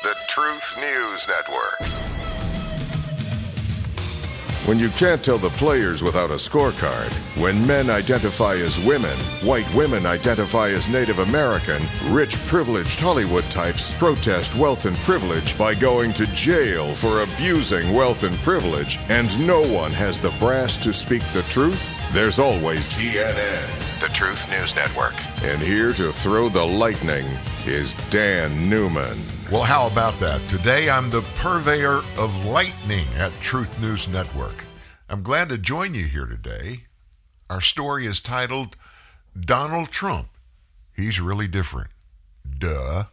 the Truth News Network. When you can't tell the players without a scorecard, when men identify as women, white women identify as Native American, rich, privileged Hollywood types protest wealth and privilege by going to jail for abusing wealth and privilege, and no one has the brass to speak the truth, there's always TNN, the Truth News Network. And here to throw the lightning is Dan Newman. Well, how about that? Today, I'm the purveyor of lightning at Truth News Network. I'm glad to join you here today. Our story is titled, Donald Trump. He's really different. Duh.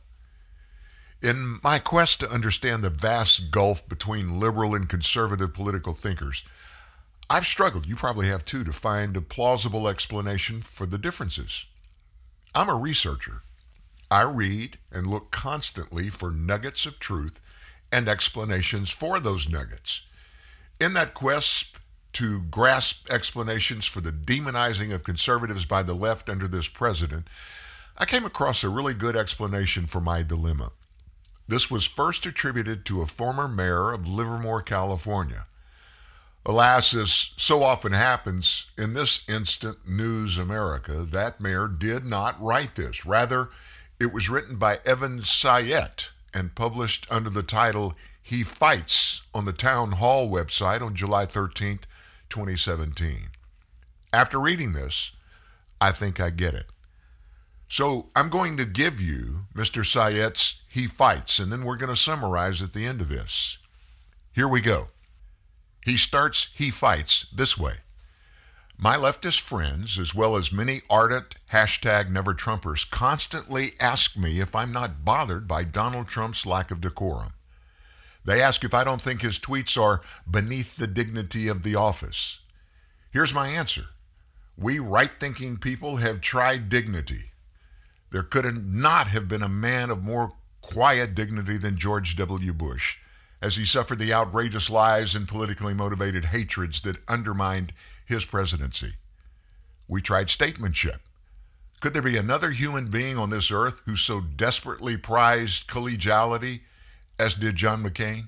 In my quest to understand the vast gulf between liberal and conservative political thinkers, I've struggled, you probably have too, to find a plausible explanation for the differences. I'm a researcher. I read and look constantly for nuggets of truth and explanations for those nuggets. In that quest to grasp explanations for the demonizing of conservatives by the left under this president, I came across a really good explanation for my dilemma. This was first attributed to a former mayor of Livermore, California. Alas, as so often happens in this instant news America, that mayor did not write this. Rather, it was written by Evan Sayet and published under the title, He Fights, on the Town Hall website on July 13th, 2017. After reading this, I think I get it. So I'm going to give you Mr. Sayet's He Fights, and then we're going to summarize at the end of this. Here we go. He starts He Fights this way. My leftist friends, as well as many ardent #NeverTrumpers, constantly ask me if I'm not bothered by Donald Trump's lack of decorum. They ask if I don't think his tweets are beneath the dignity of the office. Here's my answer. We right-thinking people have tried dignity. There could not have been a man of more quiet dignity than George W. Bush, as he suffered the outrageous lies and politically motivated hatreds that undermined his presidency. We tried statesmanship. Could there be another human being on this earth who so desperately prized collegiality as did John McCain?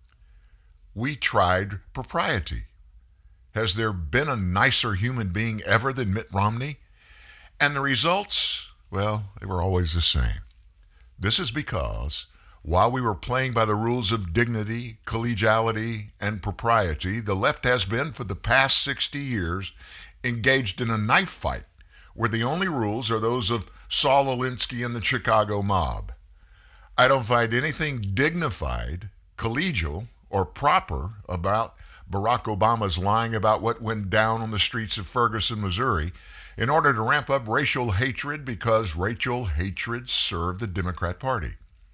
We tried propriety. Has there been a nicer human being ever than Mitt Romney? And the results, well, they were always the same. This is because while we were playing by the rules of dignity, collegiality, and propriety, the left has been, for the past 60 years, engaged in a knife fight where the only rules are those of Saul Alinsky and the Chicago mob. I don't find anything dignified, collegial, or proper about Barack Obama's lying about what went down on the streets of Ferguson, Missouri, in order to ramp up racial hatred because racial hatred served the Democrat Party.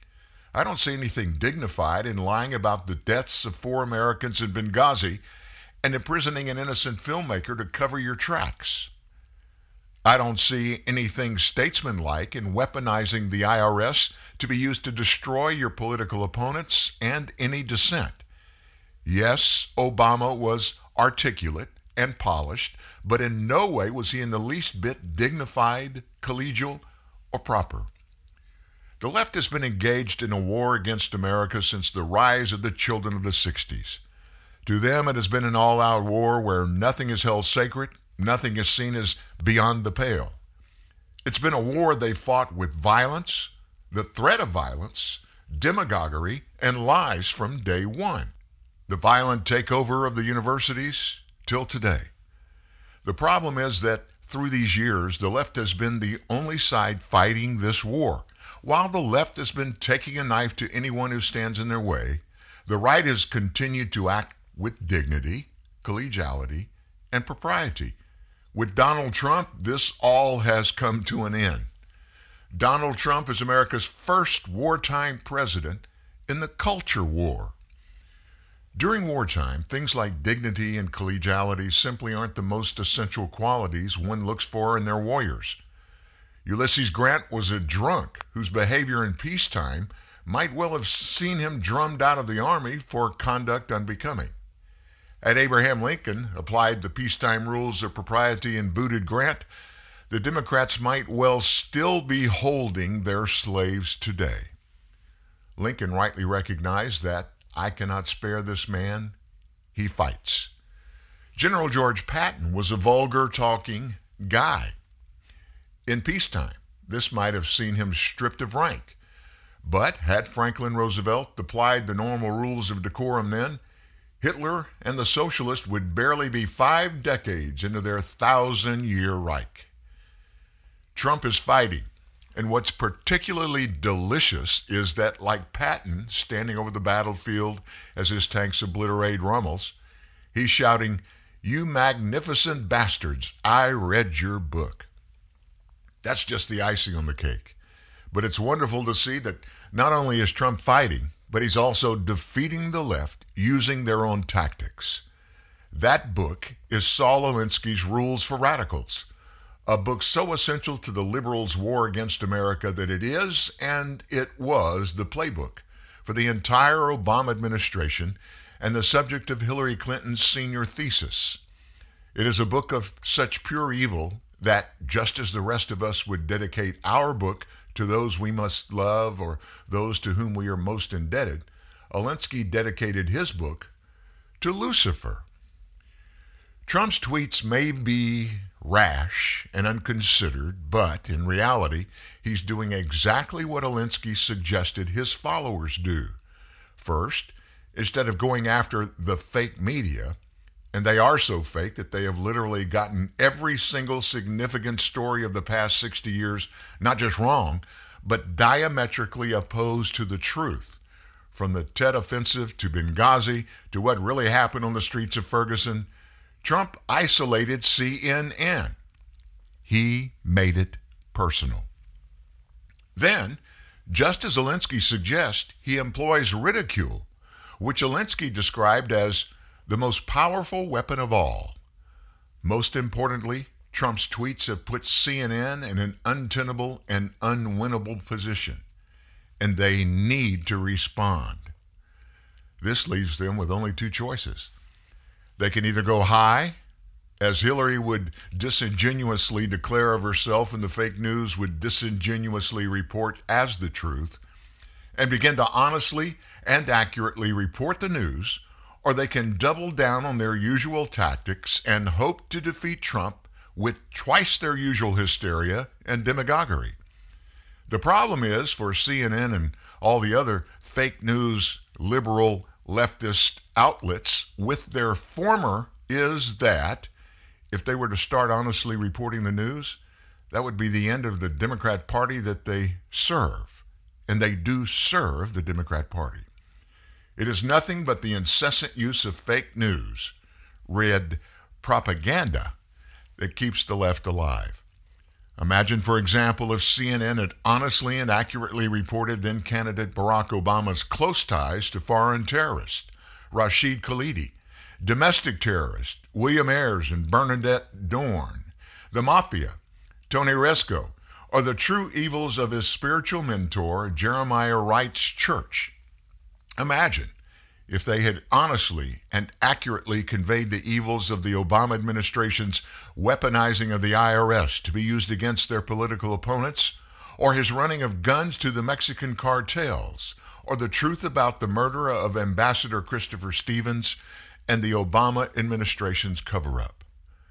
I don't see anything dignified in lying about the deaths of 4 Americans in Benghazi and imprisoning an innocent filmmaker to cover your tracks. I don't see anything statesmanlike in weaponizing the IRS to be used to destroy your political opponents and any dissent. Yes, Obama was articulate and polished, but in no way was he in the least bit dignified, collegial, or proper. The left has been engaged in a war against America since the rise of the children of the 60s. To them, it has been an all-out war where nothing is held sacred, nothing is seen as beyond the pale. It's been a war they fought with violence, the threat of violence, demagoguery, and lies from day one. The violent takeover of the universities till today. The problem is that through these years, the left has been the only side fighting this war. While the left has been taking a knife to anyone who stands in their way, the right has continued to act with dignity, collegiality, and propriety. With Donald Trump, this all has come to an end. Donald Trump is America's first wartime president in the culture war. During wartime, things like dignity and collegiality simply aren't the most essential qualities one looks for in their warriors. Ulysses Grant was a drunk whose behavior in peacetime might well have seen him drummed out of the Army for conduct unbecoming. Had Abraham Lincoln applied the peacetime rules of propriety and booted Grant, the Democrats might well still be holding their slaves today. Lincoln rightly recognized that I cannot spare this man, he fights. General George Patton was a vulgar talking guy. In peacetime, this might have seen him stripped of rank. But had Franklin Roosevelt applied the normal rules of decorum then, Hitler and the socialists would barely be 5 decades into their 1,000-year Reich. Trump is fighting, and what's particularly delicious is that, like Patton standing over the battlefield as his tanks obliterate Rommel's, he's shouting, "You magnificent bastards, I read your book." That's just the icing on the cake. But it's wonderful to see that not only is Trump fighting, but he's also defeating the left using their own tactics. That book is Saul Alinsky's Rules for Radicals, a book so essential to the liberals' war against America that it is, and it was, the playbook for the entire Obama administration and the subject of Hillary Clinton's senior thesis. It is a book of such pure evil that, just as the rest of us would dedicate our book to those we must love or those to whom we are most indebted, Alinsky dedicated his book to Lucifer. Trump's tweets may be rash and unconsidered, but in reality, he's doing exactly what Alinsky suggested his followers do. First, instead of going after the fake media, and they are so fake that they have literally gotten every single significant story of the past 60 years, not just wrong, but diametrically opposed to the truth. From the Tet Offensive to Benghazi to what really happened on the streets of Ferguson, Trump isolated CNN. He made it personal. Then, just as Alinsky suggests, he employs ridicule, which Alinsky described as the most powerful weapon of all. Most importantly, Trump's tweets have put CNN in an untenable and unwinnable position, and they need to respond. This leaves them with only 2 choices. They can either go high, as Hillary would disingenuously declare of herself and the fake news would disingenuously report as the truth, and begin to honestly and accurately report the news, or they can double down on their usual tactics and hope to defeat Trump with twice their usual hysteria and demagoguery. The problem is, for CNN and all the other fake news, liberal, leftist outlets with their former, is that if they were to start honestly reporting the news, that would be the end of the Democrat Party that they serve. And they do serve the Democrat Party. It is nothing but the incessant use of fake news, read propaganda, that keeps the left alive. Imagine, for example, if CNN had honestly and accurately reported then-candidate Barack Obama's close ties to foreign terrorists, Rashid Khalidi, domestic terrorists, William Ayers and Bernadette Dorn, the mafia, Tony Resco, or the true evils of his spiritual mentor, Jeremiah Wright's church. Imagine if they had honestly and accurately conveyed the evils of the Obama administration's weaponizing of the IRS to be used against their political opponents, or his running of guns to the Mexican cartels, or the truth about the murder of Ambassador Christopher Stevens and the Obama administration's cover-up.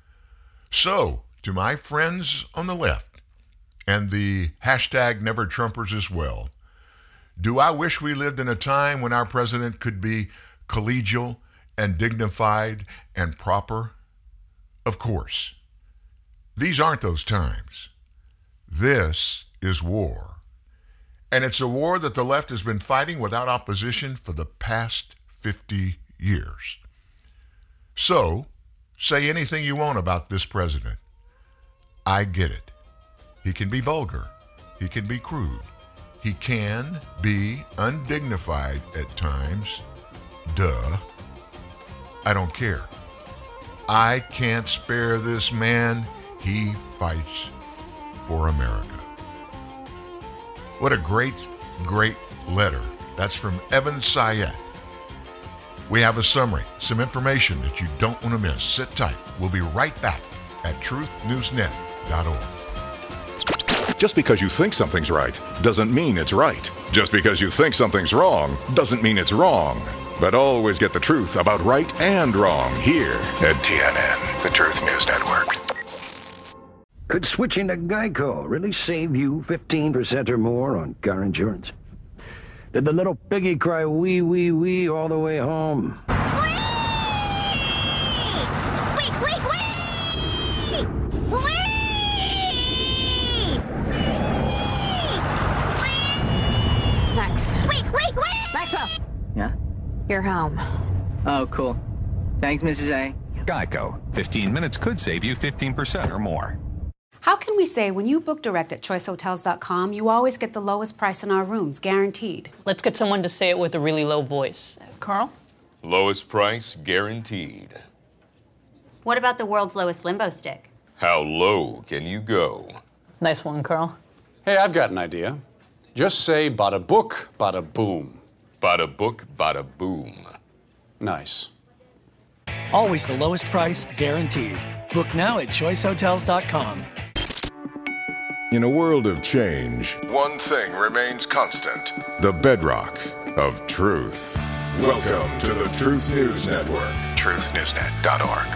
So, to my friends on the left, and the hashtag Never Trumpers as well, do I wish we lived in a time when our president could be collegial and dignified and proper? Of course. These aren't those times. This is war. And it's a war that the left has been fighting without opposition for the past 50 years. So, say anything you want about this president. I get it. He can be vulgar. He can be crude. He can be undignified at times. Duh. I don't care. I can't spare this man. He fights for America. What a great, great letter. That's from Evan Sayet. We have a summary, some information that you don't want to miss. Sit tight. We'll be right back at truthnewsnet.org. Just because you think something's right doesn't mean it's right. Just because you think something's wrong doesn't mean it's wrong. But always get the truth about right and wrong here at TNN, the Truth News Network. Could switching to Geico really save you 15% or more on car insurance? Did the little piggy cry wee, wee, wee all the way home? Maxwell! Yeah? You're home. Oh, cool. Thanks, Mrs. A. Geico. 15 minutes could save you 15% or more. How can we say when you book direct at choicehotels.com, you always get the lowest price in our rooms, guaranteed? Let's get someone to say it with a really low voice. Carl? Lowest price guaranteed. What about the world's lowest limbo stick? How low can you go? Nice one, Carl. Hey, I've got an idea. Just say bada book, bada boom. Bada book, bada boom. Nice. Always the lowest price, guaranteed. Book now at choicehotels.com. In a world of change, one thing remains constant: the bedrock of truth. Welcome to the Truth News Network. TruthNewsNet.org.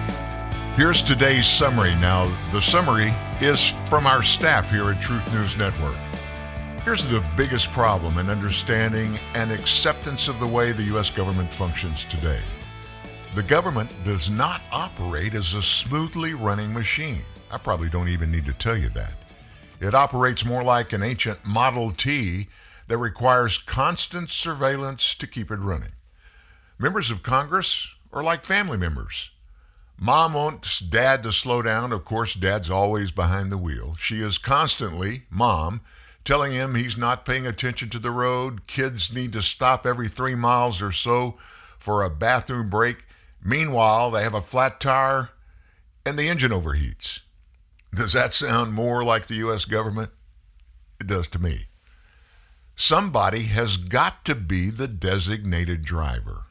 Here's today's summary. Now, the summary is from our staff here at Truth News Network. Here's the biggest problem in understanding and acceptance of the way the U.S. government functions today. The government does not operate as a smoothly running machine. I probably don't even need to tell you that. It operates more like an ancient Model T that requires constant surveillance to keep it running. Members of Congress are like family members. Mom wants Dad to slow down. Of course, Dad's always behind the wheel. She is constantly, Mom, telling him he's not paying attention to the road. Kids need to stop every 3 miles or so for a bathroom break. Meanwhile, they have a flat tire and the engine overheats. Does that sound more like the U.S. government? It does to me. Somebody has got to be the designated driver.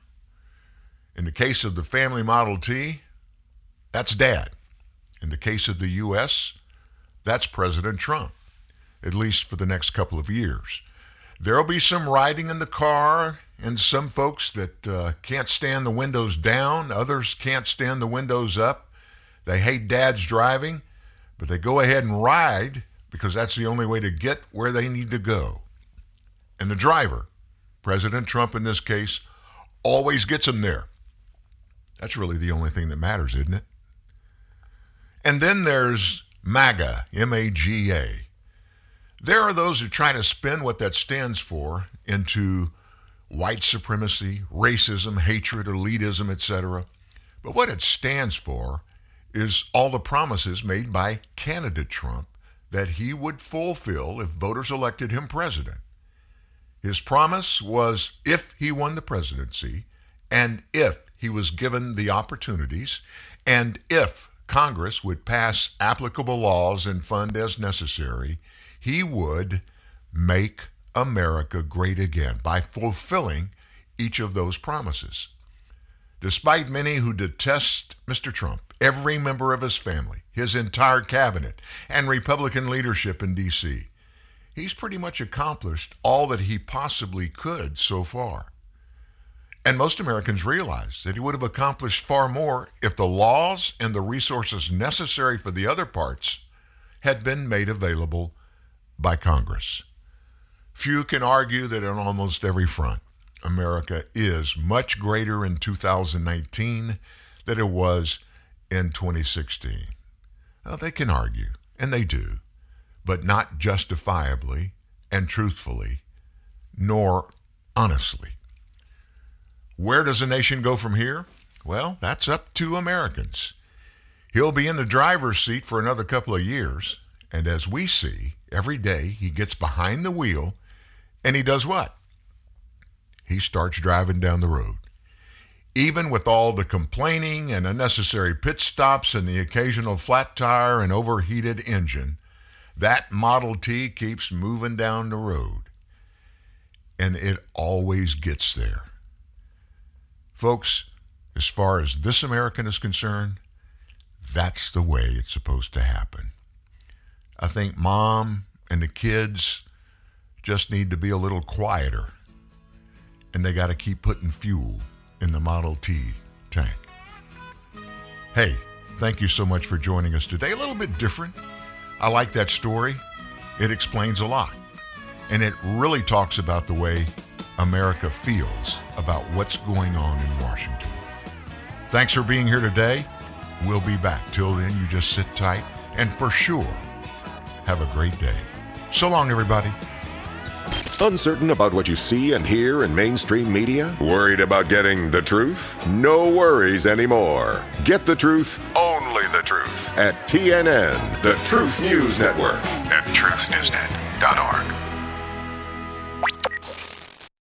In the case of the family Model T, that's Dad. In the case of the U.S., that's President Trump, at least for the next couple of years. There'll be some riding in the car and some folks that can't stand the windows down. Others can't stand the windows up. They hate Dad's driving, but they go ahead and ride because that's the only way to get where they need to go. And the driver, President Trump in this case, always gets them there. That's really the only thing that matters, isn't it? And then there's MAGA, M-A-G-A. There are those who try to spin what that stands for into white supremacy, racism, hatred, elitism, etc. But what it stands for is all the promises made by candidate Trump that he would fulfill if voters elected him president. His promise was if he won the presidency, and if he was given the opportunities, and if Congress would pass applicable laws and fund as necessary, he would make America great again by fulfilling each of those promises. Despite many who detest Mr. Trump, every member of his family, his entire cabinet, and Republican leadership in D.C., he's pretty much accomplished all that he possibly could so far. And most Americans realize that he would have accomplished far more if the laws and the resources necessary for the other parts had been made available by Congress. Few can argue that on almost every front, America is much greater in 2019 than it was in 2016. Well, they can argue, and they do, but not justifiably and truthfully, nor honestly. Where does a nation go from here? Well, that's up to Americans. He'll be in the driver's seat for another couple of years, and as we see, every day he gets behind the wheel, and he does what? He starts driving down the road. Even with all the complaining and unnecessary pit stops and the occasional flat tire and overheated engine, that Model T keeps moving down the road. And it always gets there. Folks, as far as this American is concerned, that's the way it's supposed to happen. I think mom and the kids just need to be a little quieter, and they got to keep putting fuel in the Model T tank. Hey, thank you so much for joining us today. A little bit different. I like that story. It explains a lot, and it really talks about the way America feels about what's going on in Washington. Thanks for being here today. We'll be back. Till then, you just sit tight, and for sure, have a great day. So long, everybody. Uncertain about what you see and hear in mainstream media? Worried about getting the truth? No worries anymore. Get the truth, only the truth, at TNN, the Truth News Network, at truthnewsnet.org.